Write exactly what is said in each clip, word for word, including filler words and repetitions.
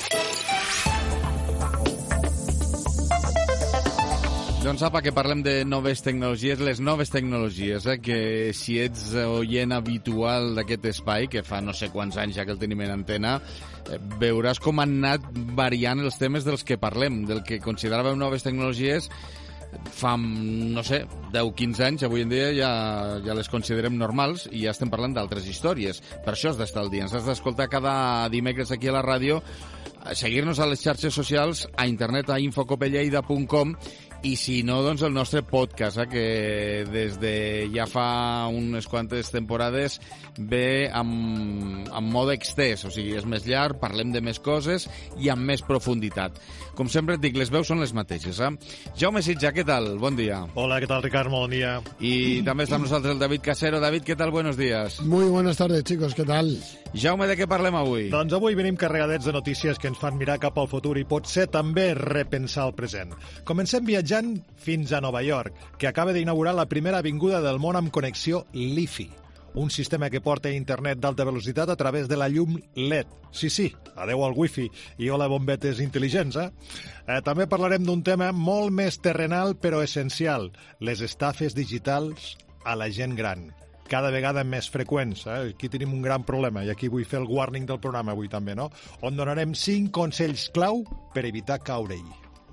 Doncs apa, que parlem de noves tecnologies, les noves tecnologies, eh? Que si ets oient habitual d'aquest espai, que fa no sé quants anys ja que el tenim en antena, eh, veuràs com han anat variant els temes dels que parlem, del que consideràvem noves tecnologies fa, no sé, deu quinze anys, avui en dia ja, ja les considerem normals i ja estem parlant d'altres històries. Per això has d'estar al dia, ens has d'escoltar cada dimecres aquí a la ràdio, seguir-nos a les xarxes socials, a internet, a info cope lleida punt com, i si no, doncs el nostre podcast, eh, que des de ja fa unes quantes temporades ve amb, amb mode extès, o sigui, és més llarg, parlem de més coses i amb més profunditat. Com sempre et dic, les veus són les mateixes, eh? Jaume Sitja, què tal? Bon dia. Hola, ¿qué tal, Ricard? Bon dia. I també està amb nosaltres el David Casero. David, què tal? Buenos días. Muy buenas tardes, chicos, ¿qué tal? Jaume, de què parlem avui? Doncs avui venim carregadets de notícies que ens fan mirar cap al futur i potser també repensar el present. Comencem viatjant fins a Nova York, que acaba d'inaugurar la primera avinguda del món amb connexió Li-Fi, un sistema que porta internet d'alta velocitat a través de la llum L E D. Sí, sí, adeu al wifi i hola bombetes intel·ligents, eh? eh també parlarem d'un tema molt més terrenal però essencial, les estafes digitals a la gent gran. Cada vegada més freqüents. Eh? Aquí tenim un gran problema, i aquí vull fer el warning del programa avui també, no? On donarem cinc consells clau per evitar caure-hi.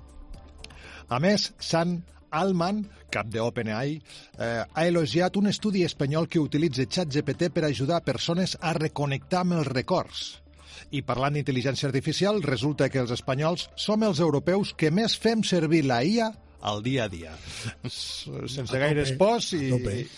A més, Sam Altman, cap de OpenAI, eh, ha elogiat un estudi espanyol que utilitza ChatGPT per ajudar persones a reconnectar amb els records. I parlant d'intel·ligència artificial, resulta que els espanyols som els europeus que més fem servir la I A al dia a dia. Sense gaires pors i,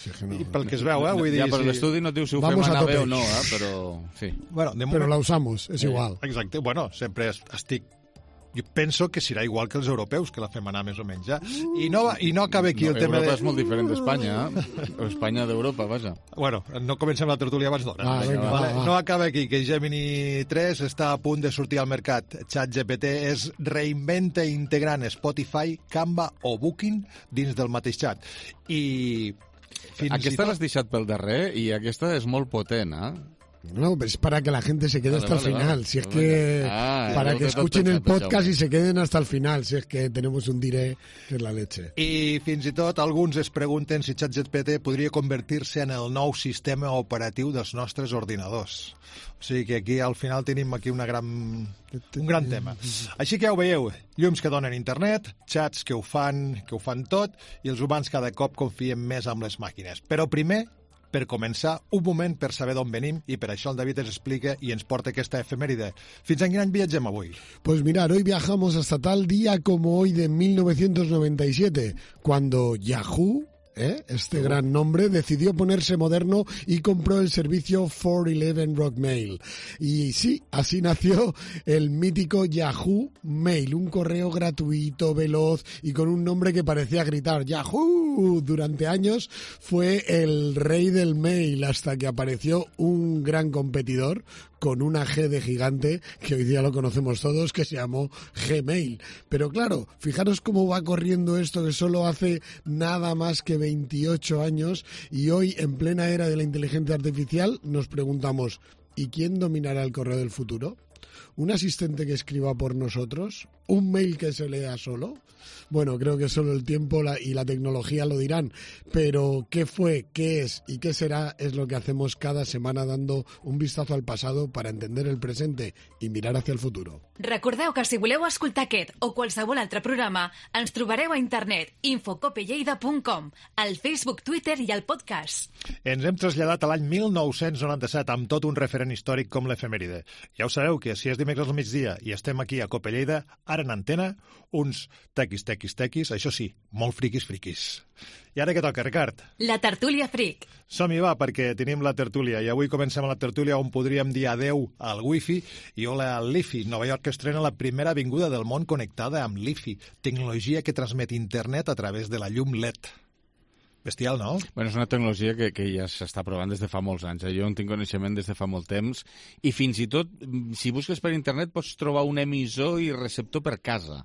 i pel que es veu, eh? Vull dir, ja, però si... l'estudi no diu si ho Vamos fem anar bé o no, eh? Però, sí. Bueno, de moment... Però la usamos, és igual. Exacte, bueno, sempre estic... Jo penso que serà igual que els europeus, que la fem anar més o menys, ja. I no, i no acaba aquí no, el tema de... Europa és molt diferent d'Espanya, eh? Espanya d'Europa, vaja. Bueno, no comencem la tertúlia abans d'hora. Ah, venga, vale. va, va. No acaba aquí, que Gemini tres està a punt de sortir al mercat. ChatGPT es reinventa integrant Spotify, Canva o Booking dins del mateix xat. I... Fins aquesta i tot... l'has deixat pel darrer i aquesta és molt potent, eh? No, pero es para que la gente se quede vale, hasta vale, el final. Vale. Si es que... Ah, para que escuchen el podcast y se queden hasta el final. Si es que tenemos un diré que es la leche. I fins i tot alguns es pregunten si ChatGPT podria convertir-se en el nou sistema operatiu dels nostres ordinadors. O sigui que aquí al final tenim aquí una gran, un gran tema. Així que ja ho veieu, llums que donen internet, xats que ho fan, que ho fan tot, i els humans cada cop confiem més amb les màquines. Però primer, per començar, un moment per saber d'on venim, i per això el David ens explica i ens porta aquesta efemèride. Fins en quin any viatgem avui? Pues mirar, hoy viajamos hasta tal día como hoy de mil novecientos noventa y siete, cuando Yahoo... ¿Eh? Este gran nombre decidió ponerse moderno y compró el servicio cuatrocientos once Rockmail. Y sí, así nació el mítico Yahoo Mail, un correo gratuito, veloz y con un nombre que parecía gritar ¡Yahoo! Durante años fue el rey del mail hasta que apareció un gran competidor con una G de gigante, que hoy día lo conocemos todos, que se llamó Gmail. Pero claro, fijaros cómo va corriendo esto, que solo hace nada más que veintiocho años, y hoy, en plena era de la inteligencia artificial, nos preguntamos, ¿y quién dominará el correo del futuro? ¿Un asistente que escriba por nosotros? ¿Un mail que se lea solo? Bueno, creo que solo el tiempo la, y la tecnología lo dirán, pero qué fue, qué es y qué será es lo que hacemos cada semana, dando un vistazo al pasado para entender el presente y mirar hacia el futuro. Recordeu que si voleu escoltar aquest o qualsevol altre programa, ens trobareu a internet info cope lleida punt com, al Facebook, Twitter i al podcast. Ens hem traslladat a l'any mil nou-cents noranta-set amb tot un referent històric com l'efemèride. Ja ho sabeu que si és dimecres al migdia i estem aquí a Cope Lleida, ara en antena, uns tequis, tequis, tequis, això sí, molt friquis, friquis. I ara què toca, Ricard? La tertúlia fric. Som-hi, va, perquè tenim la tertúlia, i avui comencem a la tertúlia on podríem dir adeu al wifi i hola al Li-Fi. Nova York estrena la primera avinguda del món connectada amb Li-Fi, tecnologia que transmet internet a través de la llum L E D. Bestial, no? Bueno, és una tecnologia que, que ja s'està provant des de fa molts anys. Eh? Jo en tinc coneixement des de fa molt temps, i fins i tot, si busques per internet, pots trobar un emissor i receptor per casa.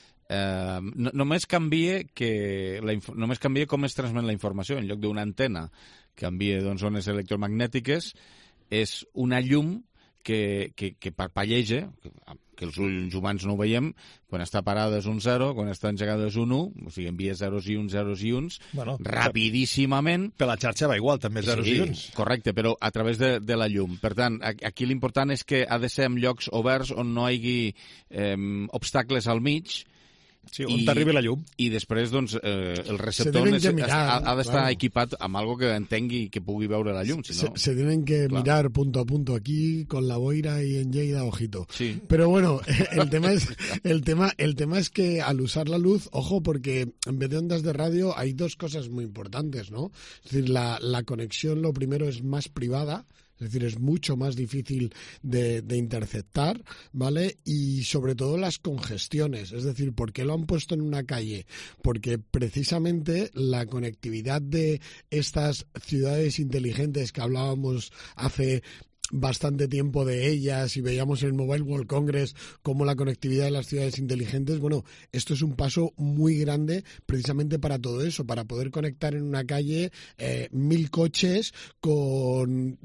Eh, no, només canvia que la, només canvia com es transmet la informació. En lloc d'una antena que envia doncs, ones electromagnètiques, és una llum que, que, que parpalleja, que els ulls humans no ho veiem, quan està parada és un zero, quan està engegada és un u, o sigui, envia zeros i uns, zeros i uns, bueno, rapidíssimament. Per la xarxa va igual, també zeros sí, i uns. Correcte, però a través de, de la llum. Per tant, aquí l'important és que ha de ser en llocs oberts on no hi hagi eh, obstacles al mig. Sí, on t'arribi la llum. I després, doncs, eh, el receptor se mirar, ha, ha d'estar claro. equipat amb algo que entengui i que pugui veure la llum. Si no... se, se tienen que claro. mirar punto a punto aquí, con la boira y en Lleida, ojito. Sí. Pero bueno, el tema, es, el, tema, el tema es que al usar la luz, ojo, porque en vez de ondas de radio hay dos cosas muy importantes, ¿no? Es decir, la, la conexión, lo primero, es más privada. Es decir, es mucho más difícil de, de interceptar, ¿vale? Y sobre todo las congestiones. Es decir, ¿por qué lo han puesto en una calle? Porque precisamente la conectividad de estas ciudades inteligentes que hablábamos hace bastante tiempo de ellas y veíamos en el Mobile World Congress como la conectividad de las ciudades inteligentes, bueno, esto es un paso muy grande precisamente para todo eso, para poder conectar en una calle eh, mil coches con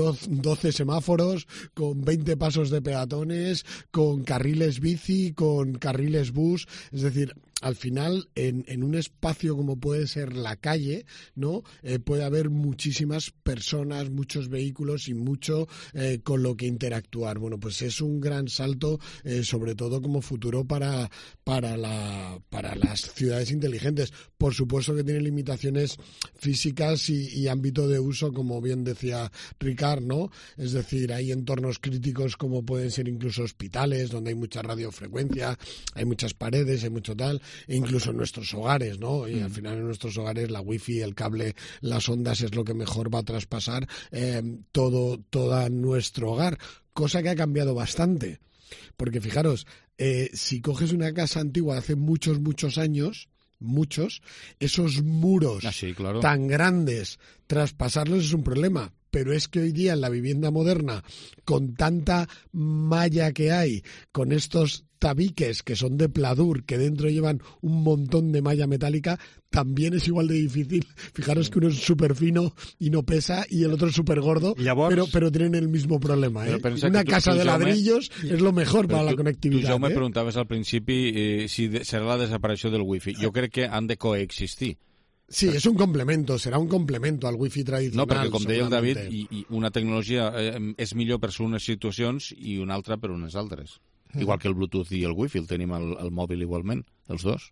doce semáforos, con veinte pasos de peatones, con carriles bici, con carriles bus, es decir... Al final, en, en un espacio como puede ser la calle, ¿no? Eh, puede haber muchísimas personas, muchos vehículos y mucho eh, con lo que interactuar. Bueno, pues es un gran salto, eh, sobre todo como futuro para, para, la, para las ciudades inteligentes. Por supuesto que tiene limitaciones físicas y, y ámbito de uso, como bien decía Ricard, ¿no? Es decir, hay entornos críticos como pueden ser incluso hospitales, donde hay mucha radiofrecuencia, hay muchas paredes, hay mucho tal... E incluso en nuestros hogares, ¿no? Y al final en nuestros hogares la wifi, el cable, las ondas es lo que mejor va a traspasar eh, todo, todo nuestro hogar, cosa que ha cambiado bastante. Porque fijaros, eh, si coges una casa antigua de hace muchos, muchos años, muchos, esos muros ah, sí, claro. tan grandes, traspasarlos es un problema. Pero es que hoy día en la vivienda moderna, con tanta malla que hay, con estos tabiques que son de pladur, que dentro llevan un montón de malla metálica, también es igual de difícil. Fijaros que uno es súper fino y no pesa, y el otro es súper gordo, Llavors... pero, pero tienen el mismo problema. ¿eh? Una tu, casa tu, de Jaume... ladrillos es lo mejor para tu, la conectividad. Tu, Jaume, eh? preguntaves al principi eh, si de, serà la desaparició del wifi. Jo crec que han de coexistir. Sí, es un complemento, será un complemento al wifi tradicional. No, perquè com deia el David, i, i una tecnologia eh, és millor per unes situacions i una altra per unes altres. Mm. Igual que el Bluetooth i el wifi, el tenim al, al mòbil igualment, els dos.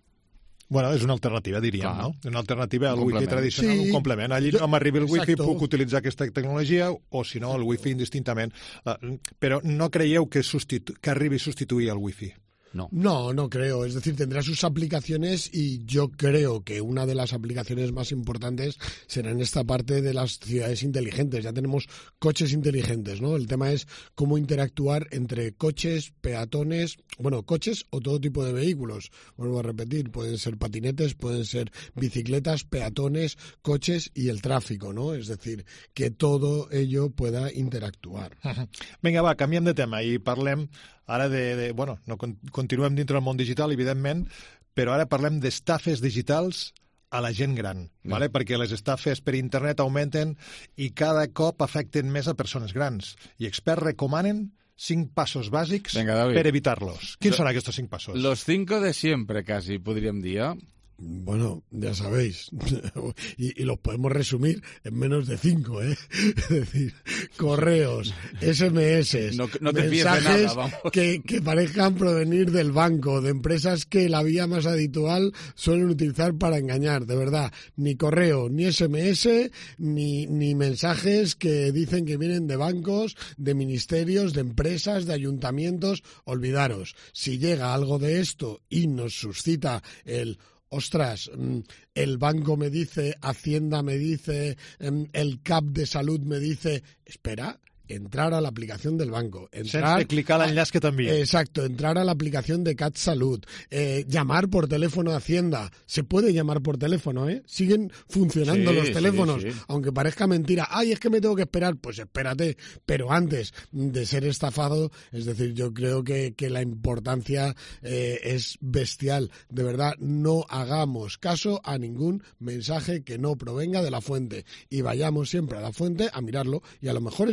Bueno, és una alternativa, diríem, Clar. no? Una alternativa al wifi tradicional, sí, un complement. Allí jo, no m'arribi el wifi, exacto. puc utilitzar aquesta tecnologia, o si no, el wifi indistintament. Uh, però no creieu que, substitu que arribi a substituir el wifi? No. No, no creo. Es decir, tendrá sus aplicaciones y yo creo que una de las aplicaciones más importantes será en esta parte de las ciudades inteligentes. Ya tenemos coches inteligentes, ¿no? El tema es cómo interactuar entre coches, peatones, bueno, coches o todo tipo de vehículos. Vuelvo a repetir, pueden ser patinetes, pueden ser bicicletas, peatones, coches y el tráfico, ¿no? Es decir, que todo ello pueda interactuar. Vinga, va, canviem de tema i parlem ara de... de bueno, no continuem dintre del món digital, evidentment, però ara parlem d'estafes digitals a la gent gran, mm. vale? Perquè les estafes per internet augmenten i cada cop afecten més a persones grans. I experts recomanen cinc passos bàsics Venga, per evitar-los. Quins Lo, són aquests cinc passos? Los cinco de siempre, casi, podríem dir, eh? Bueno, ya sabéis, y, y los podemos resumir en menos de cinco, ¿eh? Es decir, correos, ese eme ese, no, no te mensajes nada, vamos. que, que parezcan provenir del banco, de empresas que la vía más habitual suelen utilizar para engañar, de verdad. Ni correo, ni ese eme ese, ni, ni mensajes que dicen que vienen de bancos, de ministerios, de empresas, de ayuntamientos. Olvidaros, si llega algo de esto y nos suscita el... ostras, el banco me dice, Hacienda me dice, el C A P de salud me dice, espera, entrar a la aplicación del banco. Entrar, sense clicar l'enllaç que t'envia. Exacto, entrar a la aplicación de CatSalut, eh, llamar por teléfono a Hacienda. Se puede llamar por teléfono, ¿eh? Siguen funcionando sí, los teléfonos, sí, sí. Aunque parezca mentira. Ay, es que me tengo que esperar. Pues espérate, pero antes de ser estafado, es decir, yo creo que, que la importancia eh, es bestial. De verdad, no hagamos caso a ningún mensaje que no provenga de la fuente y vayamos siempre a la fuente a mirarlo y a lo mejor es verdad.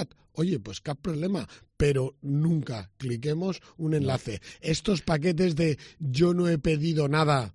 seguridad, oye, pues cap problema, pero nunca cliquemos un enlace. Estos paquetes de yo no he pedido nada,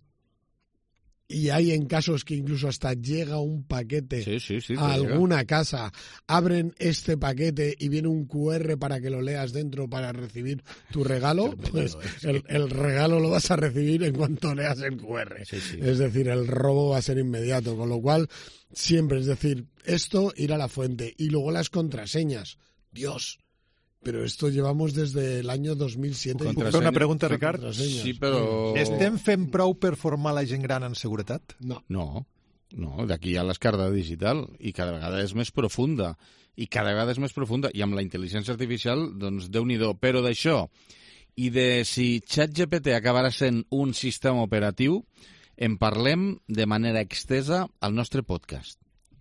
y hay en casos que incluso hasta llega un paquete sí, sí, sí, a llega. alguna casa, abren este paquete y viene un cu erre para que lo leas dentro para recibir tu regalo, pues el, el regalo lo vas a recibir en cuanto leas el cu erre. Sí, sí. Es decir, el robo va a ser inmediato, con lo cual siempre, es decir, esto ir a la fuente. Y luego las contraseñas. Dios, pero esto llevamos desde el año dos mil siete. Puc fer una pregunta, Ricard? Sí, però... Estem fent prou per formar la gent gran en seguretat? No. No, no, d'aquí hi ha l'escarda digital i cada vegada és més profunda i cada vegada és més profunda i amb la intel·ligència artificial, doncs Déu-n'hi-do, però d'això i de si ChatGPT acabarà sent un sistema operatiu en parlem de manera extesa al nostre podcast.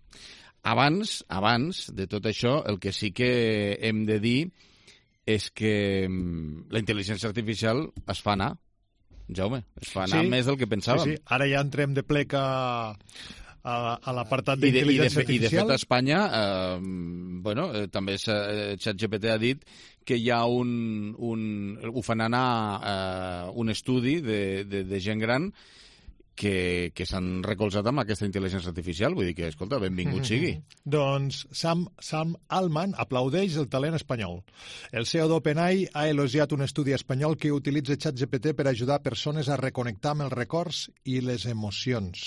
Abans, abans de tot això, el que sí que hem de dir és que la intel·ligència artificial es fa anar, Jaume, es fa anar sí, més del que pensàvem. Sí, sí. Ara ja entrem de plec a, a, a l'apartat I de, i de, d'intel·ligència fe, I de artificial. fet a Espanya, eh, bueno, eh, també eh, ChatGPT ha dit que hi ha un... un ho fan anar eh, un estudi de, de, de gent gran que, que s'han recolzat amb aquesta intel·ligència artificial. Vull dir que, escolta, benvingut sigui. Doncs Sam, Sam Altman aplaudeix el talent espanyol. El C E O d'OpenAI ha elogiat un estudi espanyol que utilitza ChatGPT per ajudar persones a reconnectar amb els records i les emocions.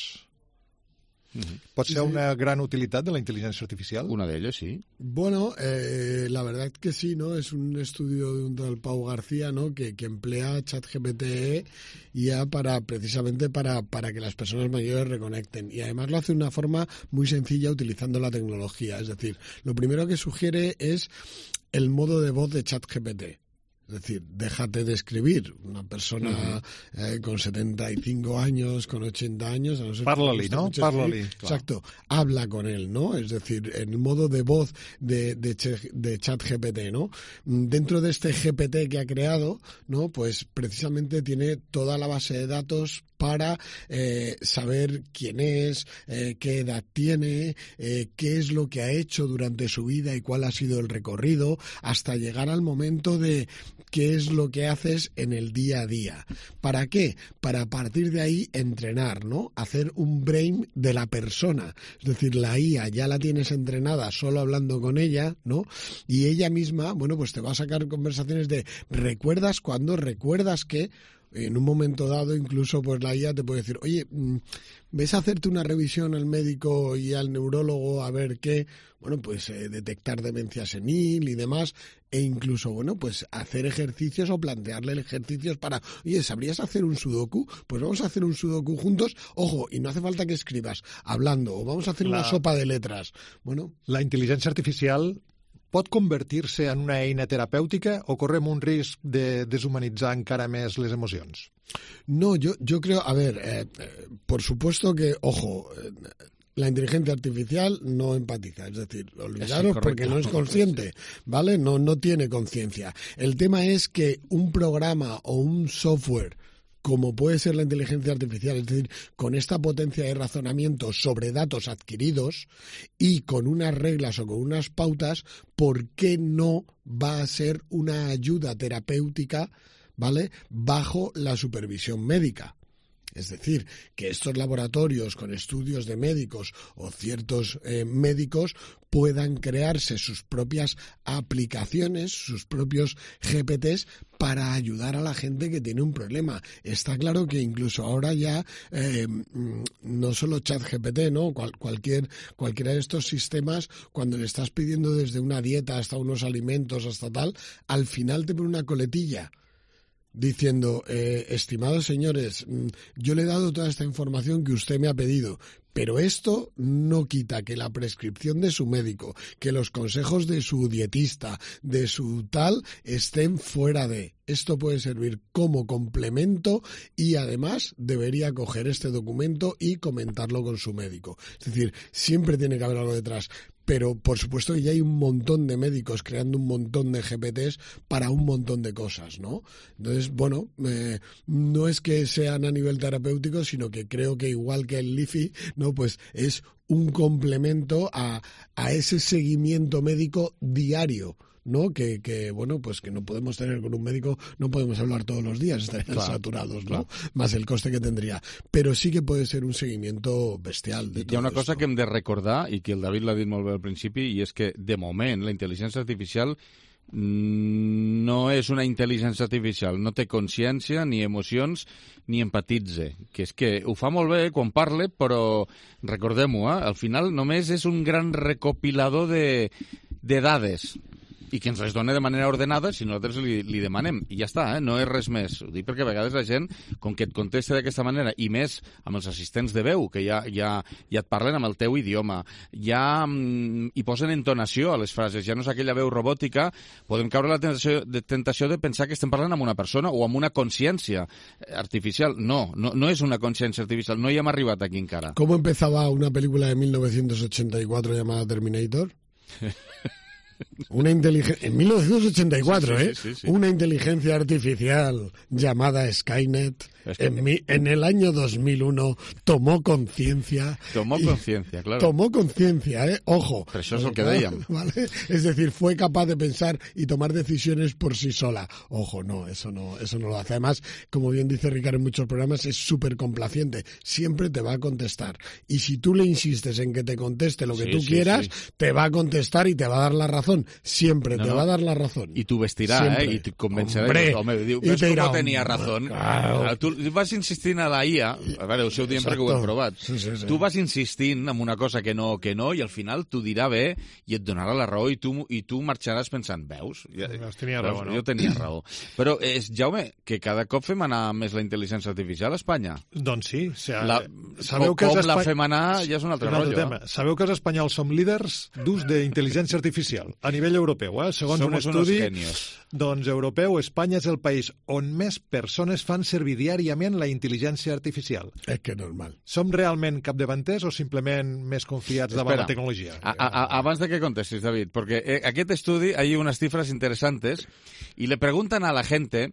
Mm-hmm. Pot ser una gran utilitat de la intel·ligència artificial? Una d'elles, sí. Bueno, eh, la verdad que sí, ¿no? Es un estudio de un tal Pau García, ¿no? Que, que emplea ChatGPT ya para, precisamente para, para que las personas mayores reconecten. Y además lo hace de una forma muy sencilla utilizando la tecnología. Es decir, lo primero que sugiere es el modo de voz de ChatGPT. Es decir, déjate de escribir. Una persona uh-huh. eh, con setenta y cinco años, con ochenta años... A no ser Parla-li, ¿no? Parla-li. Exacto. Habla con él, ¿no? Es decir, en el modo de voz de, de, de ChatGPT, ¿no? Dentro de este G P T que ha creado, ¿no? Pues precisamente tiene toda la base de datos para eh, saber quién es, eh, qué edad tiene, eh, qué es lo que ha hecho durante su vida y cuál ha sido el recorrido, hasta llegar al momento de qué es lo que haces en el día a día. ¿Para qué? Para a partir de ahí entrenar, ¿no? Hacer un brain de la persona. Es decir, la I A ya la tienes entrenada solo hablando con ella, ¿no? Y ella misma, bueno, pues te va a sacar conversaciones de ¿recuerdas cuándo? ¿Recuerdas qué? En un momento dado, incluso, pues la I A te puede decir, oye, ¿ves a hacerte una revisión al médico y al neurólogo a ver qué? Bueno, pues eh, detectar demencia senil y demás, e incluso, bueno, pues hacer ejercicios o plantearle ejercicios para, oye, ¿sabrías hacer un sudoku? Pues vamos a hacer un sudoku juntos, ojo, y no hace falta que escribas, hablando, o vamos a hacer la, una sopa de letras. Bueno, la intel·ligència artificial pot convertir-se en una eina terapèutica o correm un risc de deshumanitzar encara més les emocions? No, yo, yo creo, a ver, eh, eh, por supuesto que, ojo, eh, la inteligencia artificial no empatiza, es decir, olvidaros sí, porque no es consciente, ¿vale? No, no tiene conciencia. El tema es que un programa o un software como puede ser la inteligencia artificial, es decir, con esta potencia de razonamiento sobre datos adquiridos y con unas reglas o con unas pautas, ¿por qué no va a ser una ayuda terapéutica, ¿vale?, bajo la supervisión médica? Es decir, que estos laboratorios con estudios de médicos o ciertos eh, médicos puedan crearse sus propias aplicaciones, sus propios G P Ts para ayudar a la gente que tiene un problema. Está claro que incluso ahora ya eh, no solo ChatGPT, ¿no? Cual, cualquier, cualquiera de estos sistemas, cuando le estás pidiendo desde una dieta hasta unos alimentos hasta tal, al final te pone una coletilla diciendo, eh, estimados señores, yo le he dado toda esta información que usted me ha pedido, pero esto no quita que la prescripción de su médico, que los consejos de su dietista, de su tal, estén fuera de. Esto puede servir como complemento y además debería coger este documento y comentarlo con su médico. Es decir, siempre tiene que haber algo detrás. Pero, por supuesto, que ya hay un montón de médicos creando un montón de G P Ts para un montón de cosas, ¿no? Entonces, bueno, eh, no es que sean a nivel terapéutico, sino que creo que igual que el Lifi, ¿no?, bueno, pues es un complemento a, a ese seguimiento médico diario, ¿no? Que, que, bueno, pues que no podemos tener con un médico, no podemos hablar todos los días, estarían claro, saturados, ¿no? Claro. Más el coste que tendría. Però sí que puede ser un seguimiento bestial de Hi ha una todo cosa esto. que hem de recordar, i que el David l'ha dit molt bé al principi, i és que, de moment, la intel·ligència artificial no és una intel·ligència artificial, no té consciència, ni emocions, ni empatitze. Que és que ho fa molt bé quan parla, però recordem-ho, eh? Al final només és un gran recopilador de, de dades, i que ens les dona de manera ordenada si nosaltres li, li demanem. I ja està, eh? No és res més. Ho dic perquè a vegades la gent, com que et contesta d'aquesta manera, i més amb els assistents de veu, que ja, ja, ja et parlen amb el teu idioma, ja mm, hi posen entonació a les frases, ja no és aquella veu robòtica, podem caure la tentació de, tentació de pensar que estem parlant amb una persona o amb una consciència artificial. No, no, no és una consciència artificial, no hi hem arribat aquí encara. ¿Cómo empezaba una película de mil novecientos ochenta y cuatro llamada Terminator? Una inteligencia en mil novecientos ochenta y cuatro, sí, sí, ¿eh? Sí, sí, sí. Una inteligencia artificial llamada Skynet es que... en, mi, en el año dos mil uno tomó conciencia. Tomó conciencia, claro. Tomó conciencia, ¿eh? Ojo. Pero eso es lo que veían. ¿Vale? Es decir, fue capaz de pensar y tomar decisiones por sí sola. Ojo, no, eso no, eso no lo hace. Además, como bien dice Ricardo en muchos programas, es súper complaciente. Siempre te va a contestar. Y si tú le insistes en que te conteste lo que sí, tú sí, quieras, sí. te va a contestar y te va a dar la razón. Siempre no, te no. va a dar la razón. I t'ho vestirà, Siempre. eh? I te convencerà. Hombre, home, diu, i ves te com dirà, no tenia raó. Claro. Tu vas insistint a la I A, a veure, això ho diem perquè ho hem provat. Sí, sí, sí. Tu vas insistint en una cosa que no, que no, i al final t'ho dirà bé i et donarà la raó i tu, i tu marxaràs pensant, veus? Ja, tenia raó, no? Jo tenia raó. Però, és, Jaume, que cada cop fem anar més la intel·ligència artificial a Espanya. Doncs sí. O sigui, la, sabeu com que els la espa... fem anar ja és un altre un altre rotllo. Tema. Sabeu que els espanyols som líders d'ús d'intel·ligència artificial a nivell europeu, eh? Segons Somos un estudi doncs, europeu, Espanya és el país on més persones fan servir diàriament la intel·ligència artificial. És que normal. Som realment capdavanters o simplement més confiats davant Espera, la tecnologia? A, a, abans de que contestes, David, porque eh, aquest estudi hay unas cifras interesantes y le preguntan a la gente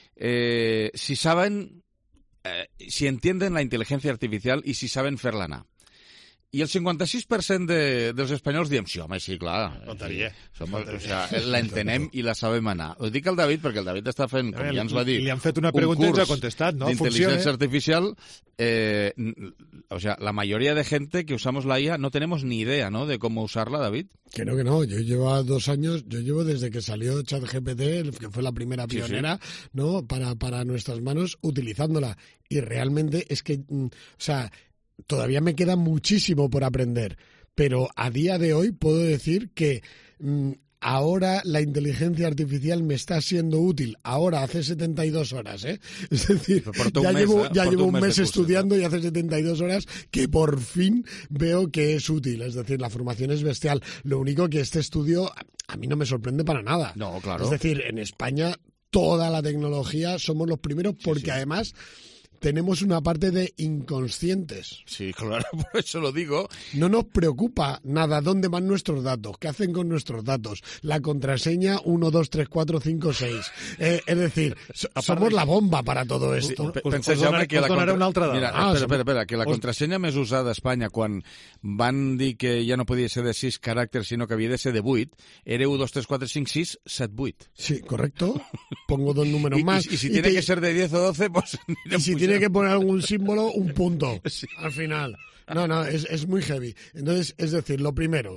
eh, si saben, eh, si entienden la inteligencia artificial y si saben fer-la anar. I el cinquanta-sis per cent de, dels espanyols diem, sí, home, sí, clar. Notaria. Sí, som, o sea, l'entenem i la sabem anar. Ho dic al David perquè el David està fent, com ja ens va dir, li han fet una pregunta i ens ha contestat, ¿no? d'intel·ligència artificial. Eh, o sea, la mayoría de gente que usamos la I A no tenemos ni idea, ¿no?, de cómo usarla, David. Que no, que no. Yo llevo dos años, yo llevo desde que salió ChatGPT, que fue la primera pionera, sí, sí. ¿no?, para, para nuestras manos, utilizándola. Y realmente es que, o sea, todavía me queda muchísimo por aprender, pero a día de hoy puedo decir que mmm, ahora la inteligencia artificial me está siendo útil. Ahora, hace setenta y dos horas, ¿eh? Es decir, ya mes, llevo, ¿eh? ya llevo un un mes, mes curso, estudiando ¿no? y hace setenta y dos horas que por fin veo que es útil. Es decir, la formación es bestial. Lo único que este estudio a mí no me sorprende para nada. No, claro. Es decir, en España toda la tecnología somos los primeros porque sí, sí. además tenemos una parte de inconscientes. Sí, claro, por eso lo digo. No nos preocupa nada dónde van nuestros datos, qué hacen con nuestros datos, la contraseña uno, dos, tres, cuatro, cinco, seis. Eh, es decir, so, somos la bomba para todo esto. Sí, Penseu, Jaume, que la contra... una altra dada. Mira, ah, espera, espera, espera, que la contrasenya més usada a Espanya quan van dir que ja no podia ser de sis caràcters, sinó que havia de ser de vuit, era u, dos, tres, quatre, cinc, sis, set, vuit. Sí, correcto. Pongo dos números y, más. Y, y si y tiene te... que ser de diez o doce, pues... Y si tiene que poner algún símbolo, un punto sí. al final. No, no, es, es muy heavy. Entonces, es decir, lo primero,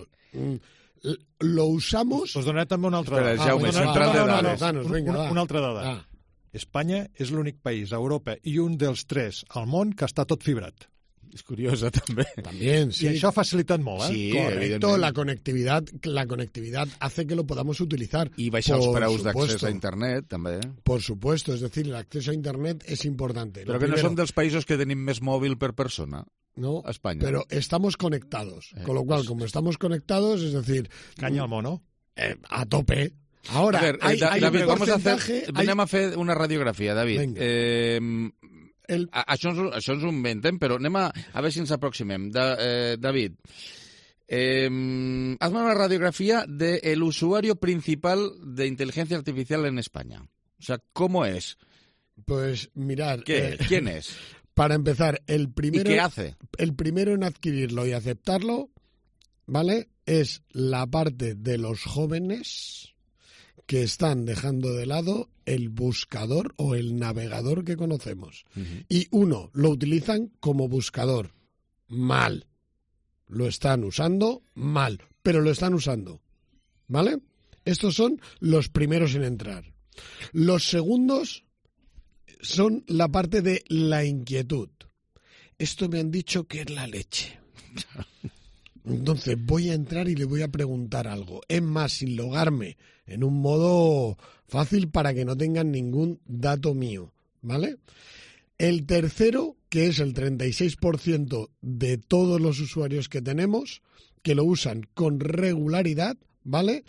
lo usamos... Us donaré també una altra dada. Espera, Jaume, ah, central de dades. Danos, venga, una, va. una altra dada. Ah. Espanya és l'únic país a Europa i un dels tres al món que està tot fibrat. És curiosa, també. También, sí. Y això ha facilitat molt, ¿eh? Sí, correcto. La conectividad, la conectividad hace que lo podamos utilizar. I baixar els preus d'accés a internet, també. Por supuesto, es decir, el acceso a internet es importante. Però lo que primero, no som dels països que tenim més mòbil per persona. No, a España. Pero estamos conectados. Eh, con lo cual, pues, como estamos conectados, es decir... Caña al mono. Eh, a tope. Ahora, a ver, hay, da, hay David, un vamos a hacer, hay... anem a fer una radiografia, David. Venga. Eh, El... a, això, ens, això ens ho inventem, però anem a, a veure si ens aproximem. Da, eh, David, eh, hazme una radiografía del usuario principal de inteligencia artificial en España. O sea, ¿cómo es? Pues, mirar... ¿Qué? Eh, ¿Quién es? Para empezar, el primero, ¿Y qué hace? El primero en adquirirlo y aceptarlo, ¿vale? Es la parte de los jóvenes que están dejando de lado el buscador o el navegador que conocemos. Uh-huh. Y uno, lo utilizan como buscador. Mal. Lo están usando mal, pero lo están usando. ¿Vale? Estos son los primeros en entrar. Los segundos son la parte de la inquietud. Esto me han dicho que es la leche. Entonces voy a entrar y le voy a preguntar algo. Es más, sin logarme, en un modo fácil para que no tengan ningún dato mío, ¿vale? El tercero, que es el treinta y seis por ciento de todos los usuarios que tenemos, que lo usan con regularidad, ¿vale?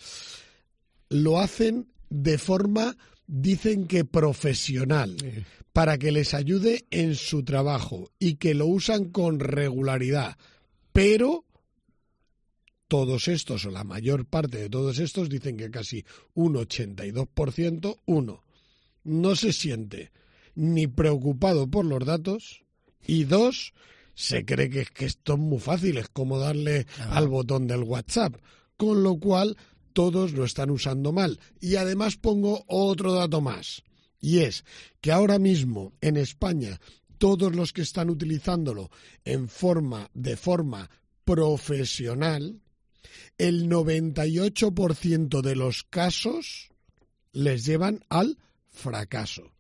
Lo hacen de forma, dicen que profesional, sí, para que les ayude en su trabajo y que lo usan con regularidad, pero todos estos, o la mayor parte de todos estos, dicen que casi un ochenta y dos por ciento, uno, no se siente ni preocupado por los datos, y dos, se cree que, que esto es muy fácil, es como darle ah. al botón del WhatsApp, con lo cual todos lo están usando mal. Y además pongo otro dato más, y es que ahora mismo en España todos los que están utilizándolo en forma, de forma profesional, el noventa y ocho por ciento de los casos les llevan al fracaso.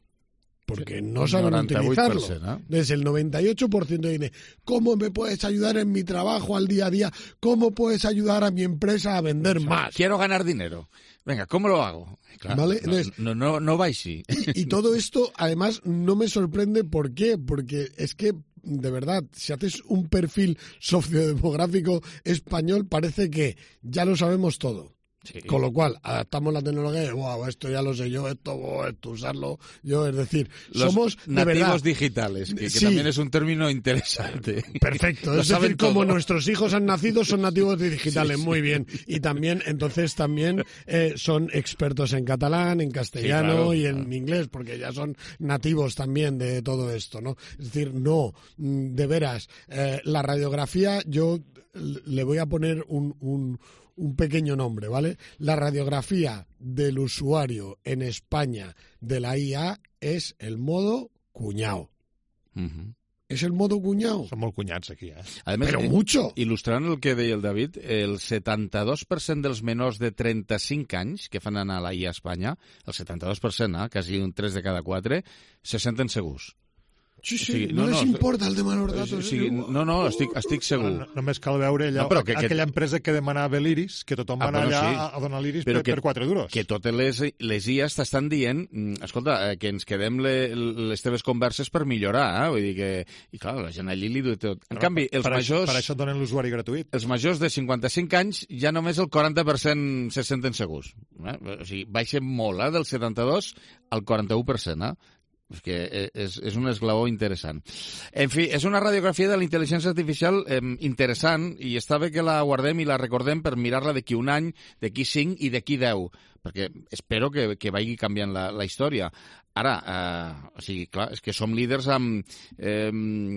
Porque no saben utilizarlo. ¿eh? Desde el noventa y ocho por ciento dice, ¿cómo me puedes ayudar en mi trabajo al día a día? ¿Cómo puedes ayudar a mi empresa a vender o sea, más? Quiero ganar dinero. Venga, ¿cómo lo hago? Claro, ¿Vale? no, Entonces, no, no, no va así. Y, y todo esto, además, no me sorprende. ¿Por qué? Porque es que, de verdad, si haces un perfil sociodemográfico español, parece que ya lo sabemos todo. Sí. Con lo cual, adaptamos la tecnología y, wow, esto ya lo sé yo, esto, wow, esto usarlo yo, es decir, los somos de nativos verdad, digitales, que, que sí, también es un término interesante. Perfecto, es decir, todo. Como nuestros hijos han nacido, son nativos digitales, sí, muy sí. bien. Y también, entonces, también eh, son expertos en catalán, en castellano, sí, claro, y en claro. inglés, porque ya son nativos también de todo esto, ¿no? Es decir, no, de veras, eh, la radiografía, yo le voy a poner un... un un pequeño nombre, ¿vale? La radiografía del usuario en España de la I A es el modo cuñado. Uh-huh. És el modo cunyau. Són molt cunyats aquí, eh? Además, Però mucho. Il·lustrant el que deia el David, el setanta-dos per cent dels menors de trenta-cinc anys que fan anar a la I A a Espanya, el setanta-dos per cent, eh, quasi un tres de cada quatre, se senten segurs. Sí, sí, o sigui, no, no les no, importa el tema dels datos. O sigui, no, no, estic, estic segur. No, només cal veure allà, no, que, aquella que... empresa que demanava l'Iris, que tothom va ah, anar allà sí. a donar l'Iris per, que, per quatre duros. Que totes les, les I As t'estan dient, escolta, que ens quedem le, les teves converses per millorar, eh? Vull dir que... I clar, la gent allí li diu tot. En no, canvi, els per majors... Això, per això donen l'usuari gratuït. Els majors de cinquanta-cinc anys ja només el quaranta per cent se senten segurs. Eh? O sigui, baixen molt, eh? Del setanta-dos al quaranta-u per cent, eh? És que és, és un esglaó interessant. En fi, és una radiografia de la intel·ligència artificial eh, interessant i està bé que la guardem i la recordem per mirar-la d'aquí un any, d'aquí cinc i d'aquí deu, perquè espero que, que vagi canviant la, la història. Ara, eh, o sigui, clar, és que som líders amb... Eh,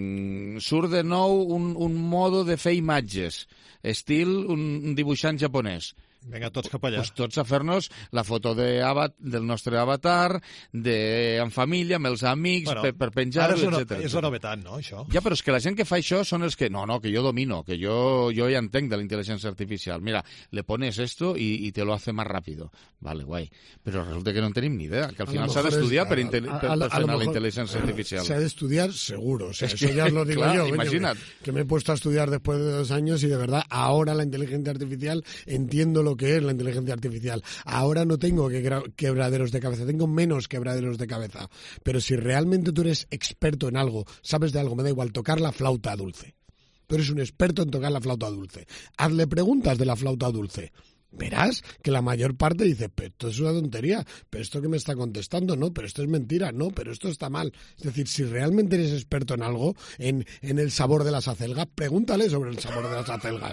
surt de nou un, un modo de fer imatges, estil un, un dibuixant japonès. Vinga, tots cap allà. Pues tots a fer-nos la foto de avat, del nostre avatar, de, en família, amb els amics, bueno, per, per penjar-ho, etcètera. És la novetat, no, això? Ja, però és que la gent que fa això són els que... No, no, que jo domino, que jo, jo ja entenc de la intel·ligència artificial. Mira, le pones esto y, y te lo hace más rápido. Vale, guai. Però resulta que no en tenim ni idea, que al final s'ha d'estudiar per, per, per, per fer la intel·ligència artificial. Se ha de estudiar seguro, o sea, eso ya lo digo yo. Imagina't. Que, que me he puesto a estudiar después de dos años y de verdad ahora la inteligencia artificial entiendo lo que es la inteligencia artificial. Ahora no tengo que quebraderos de cabeza, tengo menos quebraderos de cabeza. Pero si realmente tú eres experto en algo, sabes de algo, me da igual, tocar la flauta dulce. Tú eres un experto en tocar la flauta dulce. Hazle preguntas de la flauta dulce. verás que la mayor parte dice, pero esto es una tontería, pero esto que me está contestando, no, pero esto es mentira, no, pero esto está mal. Es decir, si realmente eres experto en algo, en, en el sabor de las acelgas, pregúntale sobre el sabor de las acelgas.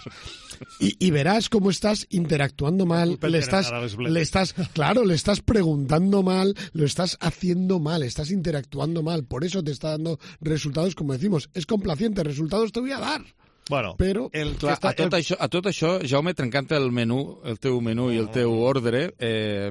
Y, y verás cómo estás interactuando mal, le estás, le estás, claro, le estás preguntando mal, lo estás haciendo mal, estás interactuando mal, por eso te está dando resultados, como decimos, es complaciente, resultados te voy a dar. Bueno, però el, clar, està, a, tot el... això, a tot això, Jaume, trencant el menú, el teu menú i el teu ordre, eh,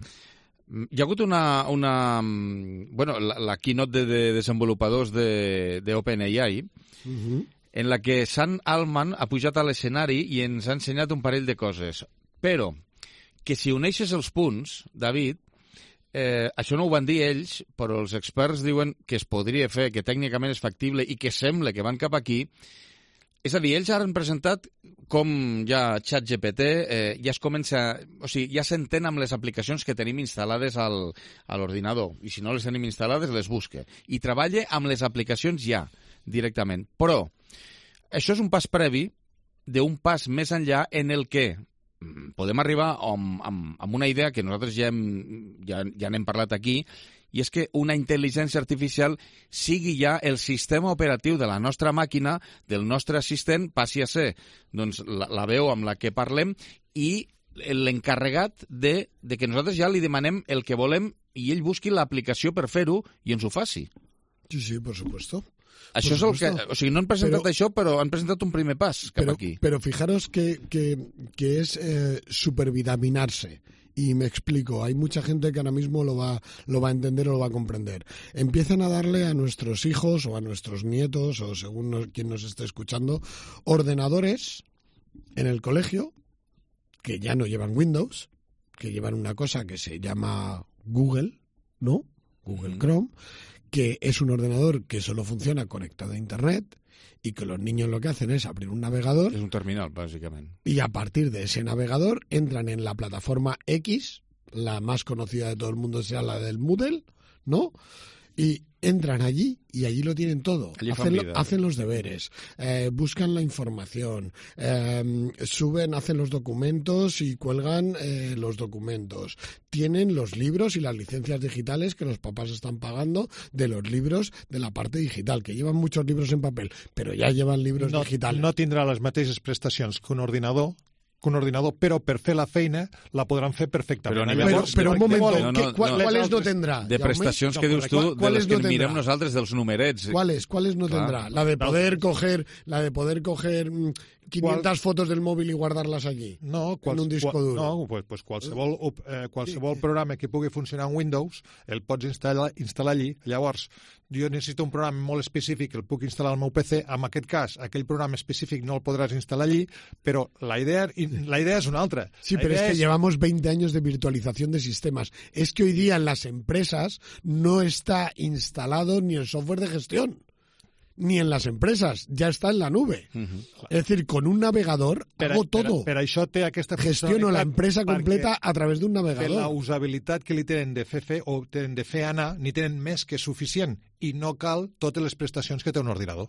hi ha hagut una... una bueno, la, la keynote de, de desenvolupadors de, de OpenAI, uh-huh. en la que Sam Altman ha pujat a l'escenari i ens ha ensenyat un parell de coses. Però que si uneixes els punts, David, eh, això no ho van dir ells, però els experts diuen que es podria fer, que tècnicament és factible i que sembla que van cap aquí. És a dir, ells ara han presentat com ja ChatGPT eh, ja es comença, o sigui, ja s'entén amb les aplicacions que tenim instal·lades al, a l'ordinador, i si no les tenim instal·lades les busque, i treballa amb les aplicacions ja, directament. Però això és un pas previ d'un pas més enllà en el que podem arribar amb, amb, amb una idea que nosaltres ja, hem, ja, ja n'hem parlat aquí, i és que una intel·ligència artificial sigui ja el sistema operatiu de la nostra màquina, del nostre assistent, passi a ser doncs, la, la veu amb la que parlem i l'encarregat de, de que nosaltres ja li demanem el que volem i ell busqui l'aplicació per fer-ho i ens ho faci. Sí, sí, por supuesto. Això és el que... O sigui, no han presentat però, això, però han presentat un primer pas cap però, aquí. Però fijaros que, que, que és eh, supervitaminarse. Y me explico, hay mucha gente que ahora mismo lo va, lo va a entender o lo va a comprender. Empiezan a darle a nuestros hijos o a nuestros nietos, o según nos, quien nos esté escuchando, ordenadores en el colegio que ya no llevan Windows, que llevan una cosa que se llama Google, ¿no? Google Chrome, que es un ordenador que solo funciona conectado a Internet, y que los niños lo que hacen es abrir un navegador. Es un terminal, básicamente. Y a partir de ese navegador entran en la plataforma X, la más conocida de todo el mundo sea la del Moodle, ¿no? Y entran allí y allí lo tienen todo. Hacen, lo, hacen los deberes, eh, buscan la información, eh, suben, hacen los documentos y cuelgan eh, los documentos. Tienen los libros y las licencias digitales que los papás están pagando de los libros de la parte digital, que llevan muchos libros en papel, pero ya llevan libros no, digitales. No tindrà les mateixes prestacions que un ordinador, que un ordinador, però per fer la feina la podran fer perfectament. Però, Llavors, però, però un moment, no, no, ¿qué, no, ¿cuáles no tendrá? De prestacions que dius tu, de les que no mirem nosaltres, dels numerets. ¿Cuáles? ¿Cuáles no Clar. tendrá? La de poder coger, la de poder coger quinientas ¿Cuál? fotos del móvil y guardarlas allí, no, quals, en un disco qual, duro. No, pues, pues qualsevol, eh, qualsevol sí. programa que pugui funcionar en Windows el pots instal·lar, instal·lar allí. Llavors, jo necessito un programa molt específic que el puc instal·lar al meu P C. En aquest cas, aquell programa específic no el podràs instal·lar allí, però la idea, la idea és una altra. Sí, la pero es que es... llevamos veinte años de virtualización de sistemas. Es que hoy día en las empresas no está instalado ni el software de gestión. Ni en las empresas, ya está en la nube. Uh-huh. Es decir, con un navegador per, hago todo. Per, per això té aquesta Gestiono la empresa completa a través d'un navegador. Per la usabilitat que li tenen de fer fer o tenen de fer anar, ni tenen més que suficient i no cal totes les prestacions que té un ordinador.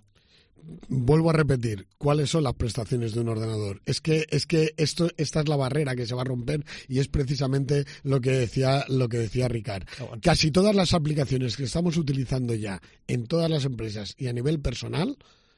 Vuelvo a repetir, ¿cuáles son las prestaciones de un ordenador? Es que es que esto esta es la barrera que se va a romper y es precisamente lo que decía lo que decía Ricard. Casi todas las aplicaciones que estamos utilizando ya en todas las empresas y a nivel personal,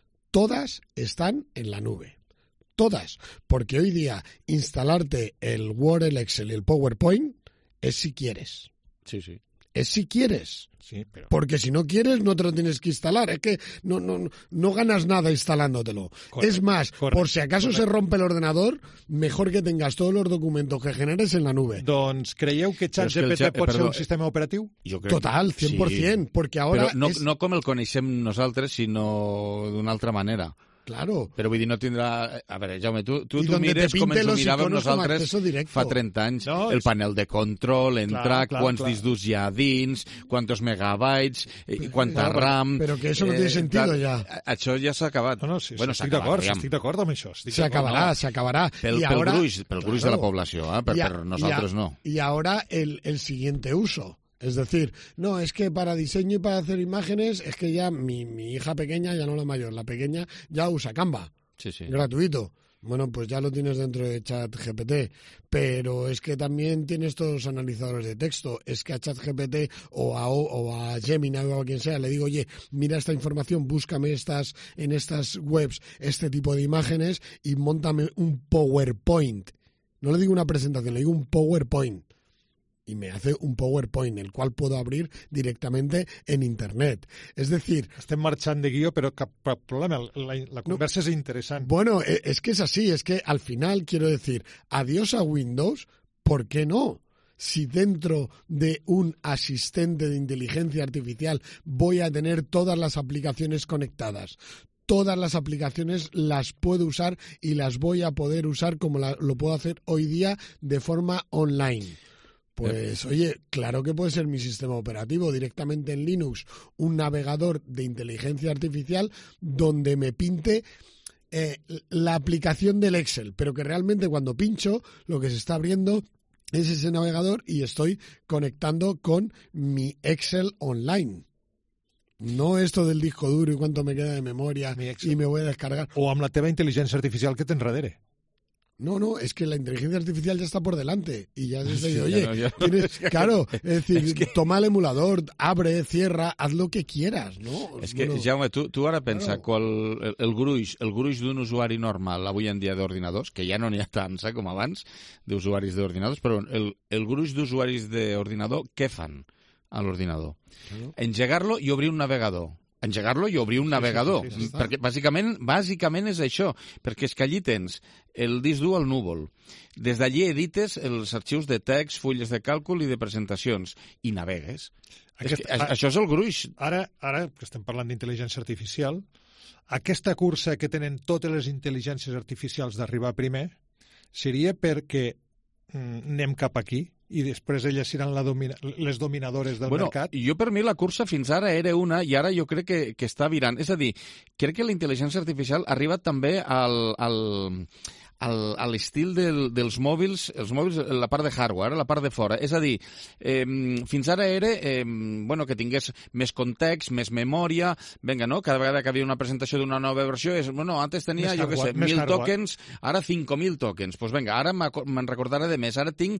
todas están en la nube. Todas, porque hoy día instalarte el Word, el Excel y el PowerPoint es si quieres. Sí, sí. Es si quieres. Sí, pero... Porque si no quieres, no te lo tienes que instalar. Es que no, no, no ganas nada instalándotelo. Correcto, es más, correcto, por si acaso correcto. se rompe el ordenador, mejor que tengas todos los documentos que generes en la nube. Doncs creieu que ChatGPT es que pot perdó, ser un sistema operatiu? Jo crec, Total, cent per cent, sí. Porque ahora... Però no, es... no com el coneixem nosaltres, sinó d'una altra manera. Claro. Però vull dir, no tindrà... A veure, Jaume, tu, tu, tu mires com ens ho miràvem nosaltres fa trenta anys. No, el panel de control, entrar, clar, clar, quants clar. discs hi ha dins, quantos megabytes, però, quanta no, RAM... Però que eso no tiene sentido ya. Això ja s'ha acabat. No, no, sí, bueno, estic d'acord, estic d'acord amb això. Se acabará, no. se acabará. Pel, y pel ahora, gruix, pel gruix claro, de la població, eh? per, a, per nosaltres y a, no. Y ahora el, el siguiente uso. Es decir, no, es que para diseño y para hacer imágenes, es que ya mi, mi hija pequeña, ya no la mayor, la pequeña, ya usa Canva. Sí, sí. Gratuito. Bueno, pues ya lo tienes dentro de ChatGPT, pero es que también tienes todos los analizadores de texto. Es que a ChatGPT o a, o a Gemini o a quien sea le digo, oye, mira esta información, búscame estas en estas webs este tipo de imágenes y móntame un PowerPoint. No le digo una presentación, le digo un PowerPoint. Y me hace un PowerPoint, el cual puedo abrir directamente en Internet. Es decir... Estem marxant de guió, però cap problema, la, la conversa no, es interesante. Bueno, es que es así, es que al final quiero decir, adiós a Windows, ¿por qué no? Si dentro de un asistente de inteligencia artificial voy a tener todas las aplicaciones conectadas, todas las aplicaciones las puedo usar y las voy a poder usar como la, lo puedo hacer hoy día de forma online. Pues oye, claro que puede ser mi sistema operativo directamente en Linux, un navegador de inteligencia artificial donde me pinte eh, la aplicación del Excel, pero que realmente cuando pincho lo que se está abriendo es ese navegador y estoy conectando con mi Excel online. No esto del disco duro y cuánto me queda de memoria y me voy a descargar. O amb la teva intel·ligència artificial que t'enredere. No, no, es que la inteligencia artificial ya está por delante y ya se dice, oye, no, ya no, tienes, es que, claro, es decir, es que... toma el emulador, abre, cierra, haz lo que quieras, ¿no? És que, bueno, Jaume, tu, tu ara pensa claro. que el, el, el gruix el gruix d'un usuari normal avui en dia d'ordinadors, que ja no n'hi ha tants eh, com abans, d'usuaris d'ordinadors, però el, el gruix d'usuaris d'ordinador, què fan a l'ordinador? Claro. Engegar-lo i obrir un navegador. Engegar-lo i obrir un navegador, sí, sí, sí, sí, perquè bàsicament, bàsicament és això, perquè és que allí tens el disc dur al núvol, des d'allí edites els arxius de text, fulles de càlcul i de presentacions, i navegues. Aquest, és que, a, això és el gruix. Ara, ara que estem parlant d'intel·ligència artificial, aquesta cursa que tenen totes les intel·ligències artificials d'arribar primer seria perquè mm, anem cap aquí, i després elles seran la domina les dominadores del bueno, mercat? Jo per mi la cursa fins ara era una i ara jo crec que, que està virant. És a dir, crec que la intel·ligència artificial ha arribat també al, al, al, a l'estil del, dels mòbils, els mòbils, la part de hardware, la part de fora. És a dir, eh, fins ara era eh, bueno, que tingués més context, més memòria, venga, no? Cada vegada que havia una presentació d'una nova versió és, bueno, antes tenia, més jo què sé, mil tokens, ara cinc mil tokens. Doncs pues venga, ara me'n recordaré de més, ara tinc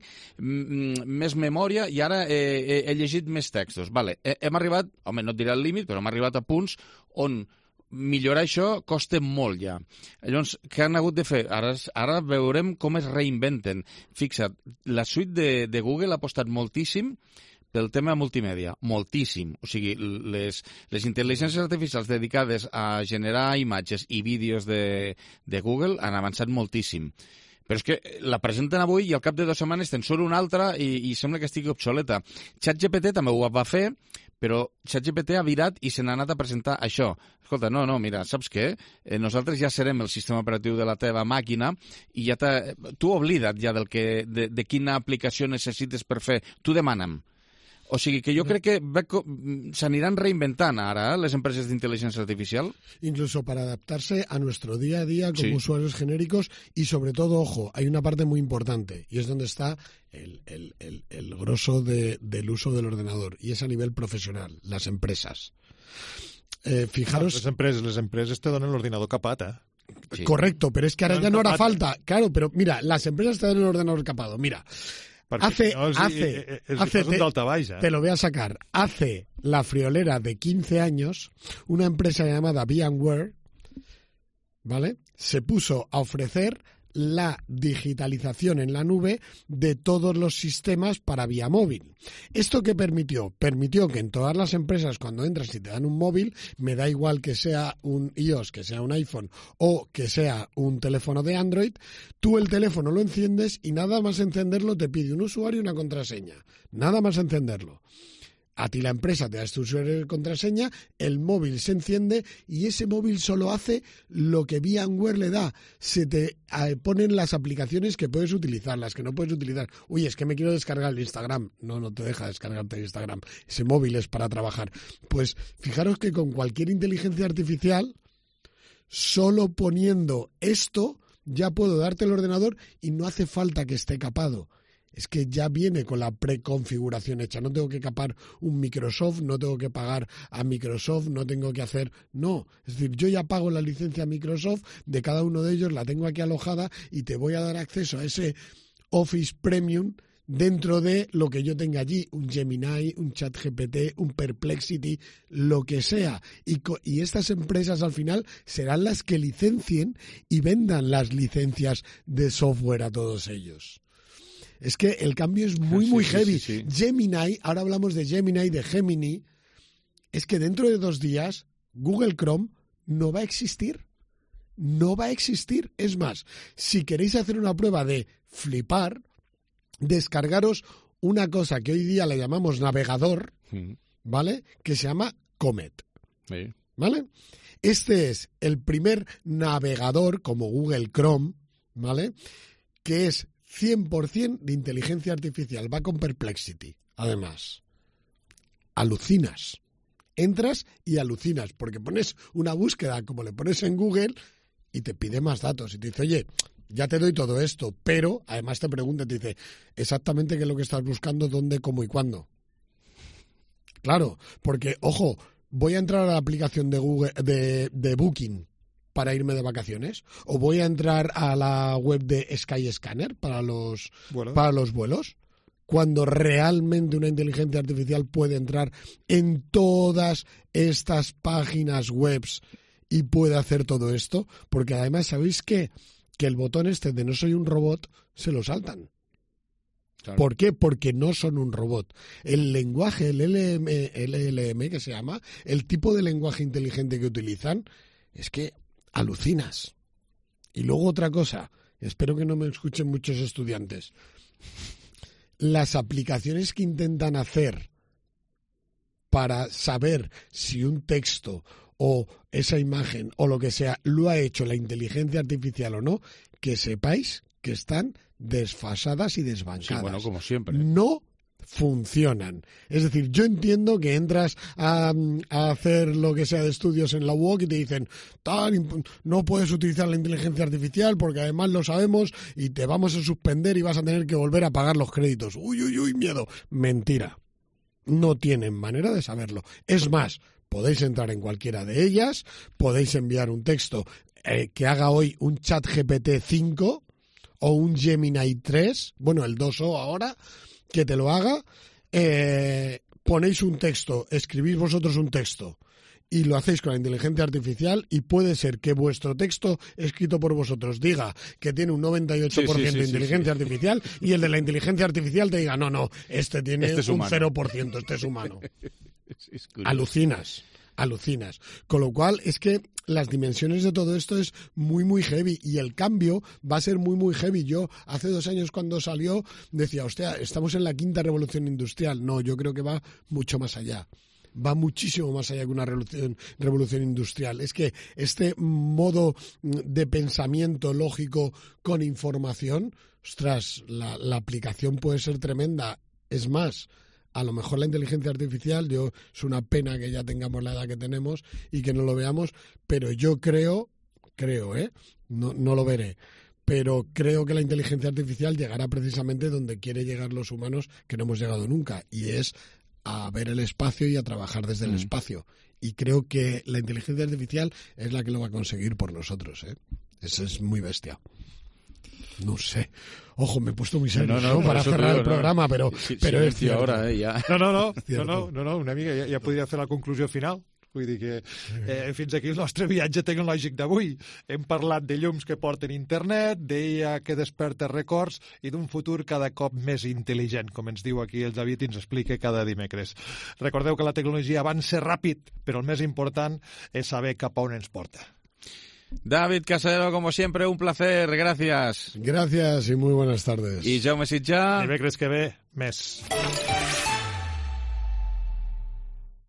mm, més memòria i ara eh, he llegit més textos. Vale, hem arribat, home, no et diré el límit, però hem arribat a punts on millorar això costa molt ja. Llavors, què han hagut de fer? Ara, ara veurem com es reinventen. Fixa't, la suite de, de Google ha apostat moltíssim pel tema multimèdia, moltíssim. O sigui, les, les intel·ligències artificials dedicades a generar imatges i vídeos de, de Google han avançat moltíssim. Però és que la presenten avui i al cap de dues setmanes te'n surt una altra i, i sembla que estigui obsoleta. ChatGPT també ho va fer, però ChatGPT ha virat i se n'ha anat a presentar això. Escolta, no, no, mira, saps què? Eh, nosaltres ja serem el sistema operatiu de la teva màquina i ja tu oblida't ja del que, de, de quina aplicació necessites per fer. Tu demana'm. O sigui que jo crec que s'aniran reinventant ara eh, les empreses d'intel·ligència artificial. Incluso para adaptarse a nuestro día a día como sí. usuarios genéricos y sobre todo, ojo, hay una parte muy importante y es donde está el, el, el, el grosso de, del uso del ordenador y es a nivel profesional, las empresas. Eh, fijaros... No, les empreses, les empreses te donen l'ordinador capat, eh? Sí. Correcto, pero es que ahora ya no hará falta. Claro, pero mira, las empresas te dan el ordenador capado. Mira, Perquè hace, no els, hace, eh, eh, hace te, baix, eh? te lo voy a sacar. Hace la friolera de quince años, una empresa llamada VMware, ¿vale? Se puso a ofrecer la digitalización en la nube de todos los sistemas para vía móvil. ¿Esto qué permitió? Permitió que en todas las empresas, cuando entras y te dan un móvil, me da igual que sea un iOS, que sea un iPhone o que sea un teléfono de Android, tú el teléfono lo enciendes y nada más encenderlo te pide un usuario y una contraseña. Nada más encenderlo. A ti la empresa te da este usuario y contraseña, el móvil se enciende y ese móvil solo hace lo que VMware le da. Se te eh, ponen las aplicaciones que puedes utilizar, las que no puedes utilizar. Uy, es que me quiero descargar el Instagram. No, no te deja descargarte el Instagram. Ese móvil es para trabajar. Pues fijaros que con cualquier inteligencia artificial, solo poniendo esto, ya puedo darte el ordenador y no hace falta que esté capado. es que ya viene con la preconfiguración hecha. No tengo que capar un Microsoft, no tengo que pagar a Microsoft, no tengo que hacer... No, es decir, yo ya pago la licencia Microsoft de cada uno de ellos, la tengo aquí alojada y te voy a dar acceso a ese Office Premium dentro de lo que yo tenga allí, un Gemini, un ChatGPT, un Perplexity, lo que sea. Y, y estas empresas al final serán las que licencien y vendan las licencias de software a todos ellos. Es que el cambio es muy, muy sí, heavy. sí, sí. Gemini, ahora hablamos de Gemini, de Gemini, es que dentro de dos días Google Chrome no va a existir. No va a existir. Es más, si queréis hacer una prueba de flipar, descargaros una cosa que hoy día le llamamos navegador, ¿vale? Que se llama Comet, sí. ¿Vale? Este es el primer navegador como Google Chrome, ¿vale? Que es cien por ciento de inteligencia artificial, va con Perplexity, además. Alucinas. Entras y alucinas, porque pones una búsqueda como le pones en Google y te pide más datos y te dice, oye, ya te doy todo esto, pero además te pregunta, te dice exactamente qué es lo que estás buscando, dónde, cómo y cuándo. Claro, porque, ojo, voy a entrar a la aplicación de Google, de, de Booking para irme de vacaciones, o voy a entrar a la web de Skyscanner para los, Bueno. para los vuelos, cuando realmente una inteligencia artificial puede entrar en todas estas páginas webs y puede hacer todo esto, porque además, ¿sabéis qué? Que el botón este de no soy un robot se lo saltan. Claro. ¿Por qué? Porque no son un robot. El lenguaje, el L L M, el L L M que se llama, el tipo de lenguaje inteligente que utilizan, es que alucinas. Y luego otra cosa, espero que no me escuchen muchos estudiantes. Las aplicaciones que intentan hacer para saber si un texto o esa imagen o lo que sea lo ha hecho la inteligencia artificial o no, que sepáis que están desfasadas y desbancadas. Sí, bueno, como siempre. No funcionan. Es decir, yo entiendo que entras a, a hacer lo que sea de estudios en la U O C y te dicen, tal, no puedes utilizar la inteligencia artificial porque además lo sabemos y te vamos a suspender y vas a tener que volver a pagar los créditos. Uy, uy, uy, miedo. Mentira. No tienen manera de saberlo. Es más, podéis entrar en cualquiera de ellas, podéis enviar un texto eh, que haga hoy un ChatGPT cinco o un Gemini tres, bueno, el dos o ahora, que te lo haga, eh, ponéis un texto, escribís vosotros un texto y lo hacéis con la inteligencia artificial y puede ser que vuestro texto escrito por vosotros diga que tiene un noventa y ocho por ciento sí, sí, sí, de inteligencia sí, sí. artificial y el de la inteligencia artificial te diga, no, no, este tiene Este es un humano. cero por ciento, este es humano. Es, es curioso. Alucinas, alucinas. Con lo cual es que las dimensiones de todo esto es muy, muy heavy y el cambio va a ser muy, muy heavy. Yo hace dos años cuando salió decía, hostia, estamos en la quinta revolución industrial. No, yo creo que va mucho más allá. Va muchísimo más allá que una revolución, revolución industrial. Es que este modo de pensamiento lógico con información, ostras, la, la aplicación puede ser tremenda. Es más, a lo mejor la inteligencia artificial, yo es una pena que ya tengamos la edad que tenemos y que no lo veamos, pero yo creo, creo, ¿eh? No, no lo veré, pero creo que la inteligencia artificial llegará precisamente donde quiere llegar los humanos, que no hemos llegado nunca, y es a ver el espacio y a trabajar desde mm. el espacio. Y creo que la inteligencia artificial es la que lo va a conseguir por nosotros, ¿eh? Eso es muy bestia. No sé. Ojo, me he puesto muy serio no, no, ¿no? para cerrar digo, el programa, no. pero, sí, però sí, és cierto. Ahora, eh, ja. No, no, no, no, no, no, no, una mica ja, ja podria fer la conclusió final. Vull dir que eh, fins aquí el nostre viatge tecnològic d'avui. Hem parlat de llums que porten internet, d'I A que desperta records i d'un futur cada cop més intel·ligent, com ens diu aquí el David i ens explica cada dimecres. Recordeu que la tecnologia avança ràpid, però el més important és saber cap a on ens porta. David Casadero, como siempre, un placer. Gracias. Gracias y muy buenas tardes. Y Jaume Sitjà. Dimecres que ve, més.